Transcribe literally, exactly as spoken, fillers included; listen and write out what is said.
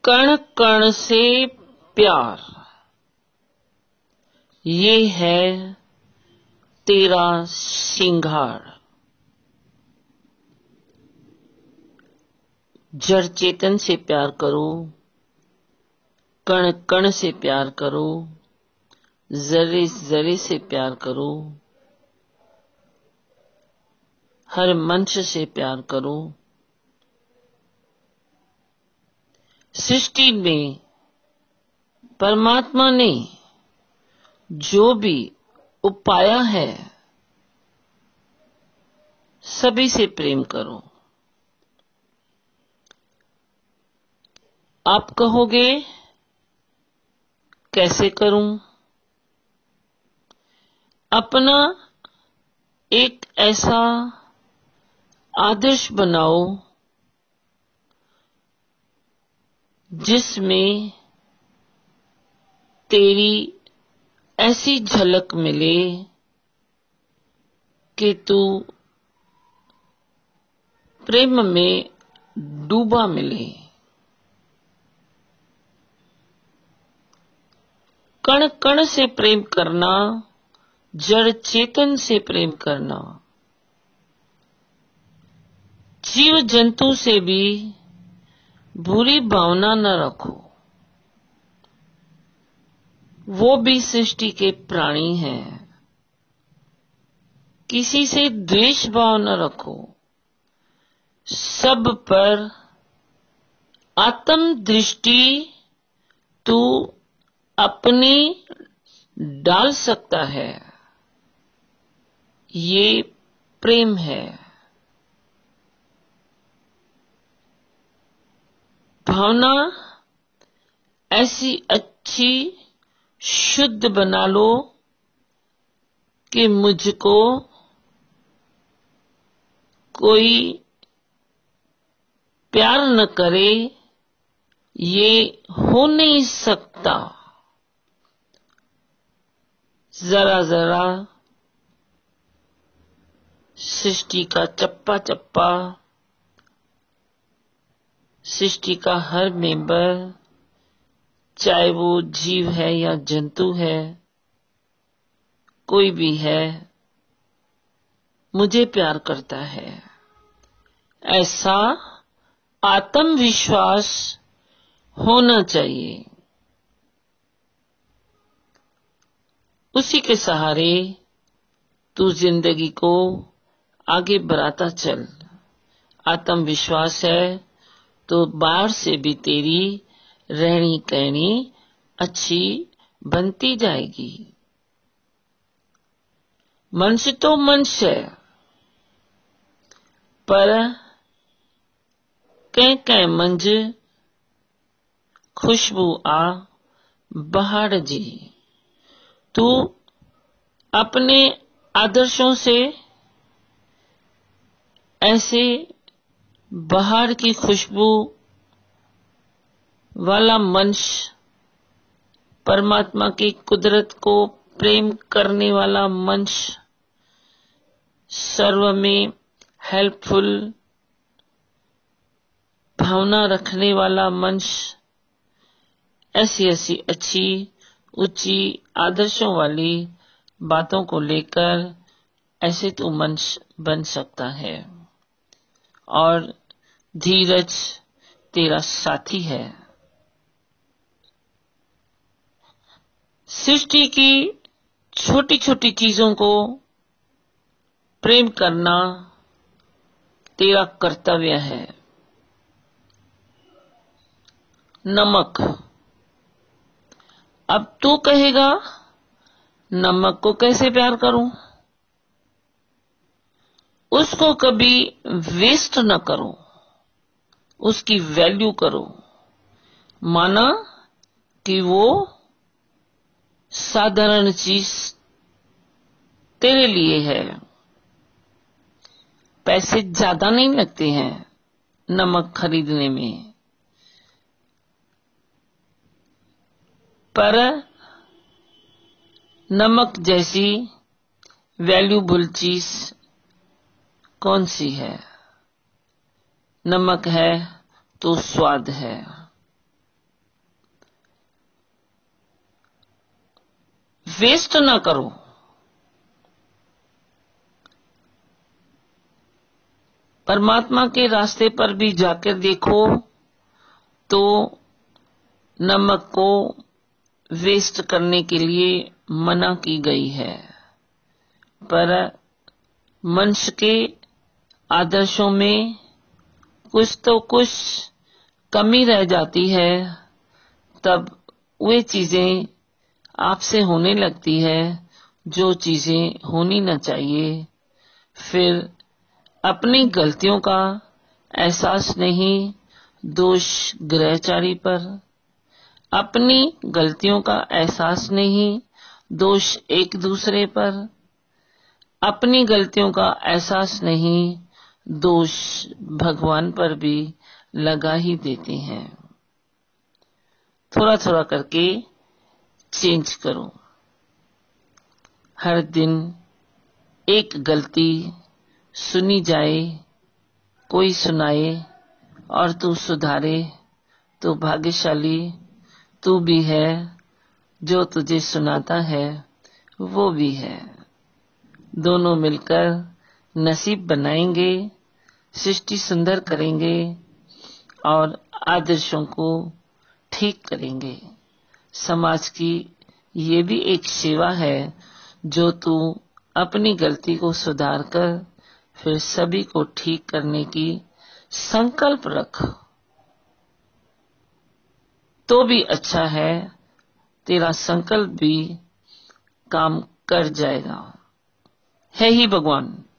कण कण से प्यार, ये है तेरा श्रृंगार। जड़ चेतन से प्यार करो, कण कण से प्यार करो, जरे जरे से प्यार करो, हर मनुष्य से प्यार करो। सृष्टि में परमात्मा ने जो भी उपाया है, सभी से प्रेम करो। आप कहोगे कैसे करूं? अपना एक ऐसा आदर्श बनाओ जिसमें तेरी ऐसी झलक मिले कि तू प्रेम में डूबा मिले। कण कण से प्रेम करना, जड़ चेतन से प्रेम करना। जीव जंतु से भी बुरी भावना न रखो, वो भी सृष्टि के प्राणी हैं। किसी से द्वेष भाव न रखो, सब पर आत्म दृष्टि तू अपनी डाल सकता है। ये प्रेम है। भावना ऐसी अच्छी शुद्ध बना लो कि मुझको कोई प्यार न करे, ये हो नहीं सकता। जरा जरा सृष्टि का चप्पा चप्पा, सृष्टि का हर मेंबर, चाहे वो जीव है या जंतु है, कोई भी है, मुझे प्यार करता है, ऐसा आत्मविश्वास होना चाहिए। उसी के सहारे तू जिंदगी को आगे बढ़ाता चल। आत्मविश्वास है तो बाहर से भी तेरी रहनी कहनी अच्छी बनती जाएगी। मनुष्य तो मनुष्य है, पर कह कह मंज खुशबू आ बहार जी। तू अपने आदर्शों से ऐसे बहार की खुशबू वाला मनुष्य, परमात्मा की कुदरत को प्रेम करने वाला मनुष्य, सर्व में हेल्पफुल भावना रखने वाला मनुष्य, ऐसी ऐसी अच्छी ऊंची आदर्शों वाली बातों को लेकर ऐसे तो मनुष्य बन सकता है। और धीरज तेरा साथी है। सृष्टि की छोटी छोटी चीजों को प्रेम करना तेरा कर्तव्य है। नमक, अब तू कहेगा नमक को कैसे प्यार करूं? उसको कभी वेस्ट न करो, उसकी वैल्यू करो। माना कि वो साधारण चीज तेरे लिए है, पैसे ज्यादा नहीं लगते हैं नमक खरीदने में, पर नमक जैसी वैल्यूबल चीज कौन सी है? नमक है तो स्वाद है। वेस्ट ना करो। परमात्मा के रास्ते पर भी जाकर देखो तो नमक को वेस्ट करने के लिए मना की गई है, पर मनुष्य के आदर्शों में कुछ तो कुछ कमी रह जाती है, तब वे चीजें आपसे होने लगती है जो चीजें होनी न चाहिए। फिर अपनी गलतियों का एहसास नहीं, दोष ग्रहचारी पर। अपनी गलतियों का एहसास नहीं, दोष एक दूसरे पर। अपनी गलतियों का एहसास नहीं, दोष भगवान पर भी लगा ही देते हैं। थोड़ा थोड़ा करके चेंज करो। हर दिन एक गलती सुनी जाए, कोई सुनाए और तू सुधारे तो भाग्यशाली तू भी है, जो तुझे सुनाता है वो भी है। दोनों मिलकर नसीब बनाएंगे, सृष्टि सुंदर करेंगे और आदर्शों को ठीक करेंगे। समाज की ये भी एक सेवा है जो तू अपनी गलती को सुधार कर फिर सभी को ठीक करने की संकल्प रख, तो भी अच्छा है, तेरा संकल्प भी काम कर जाएगा। है ही भगवान।